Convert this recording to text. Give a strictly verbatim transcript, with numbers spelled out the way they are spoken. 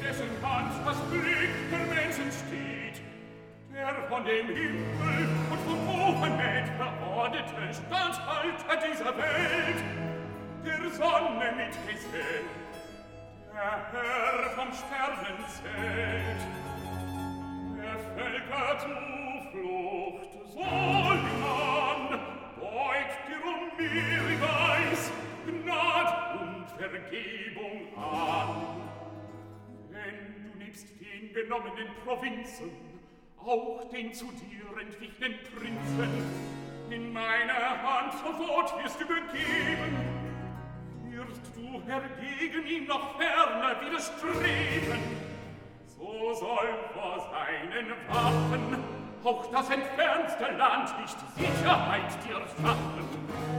dessen Hand das Glück der Menschen steht, der von dem Himmel und vom hohen Mäd verordnete Standhalter dieser Welt, der Sonne mit Gesetz, der Herr vom Sternenzelt, der Völker Zuflucht, Soliman, beugt dir um mir Weiß, Gnad und Vergebung an. Wenn du nebst den genommenen Provinzen auch den zu dir entwichenen Prinzen in meine Hand sofort wirst übergeben, wirst du hergegen ihm noch ferner widerstreben. So soll vor seinen Waffen auch das entfernte Land nicht Sicherheit dir schaffen.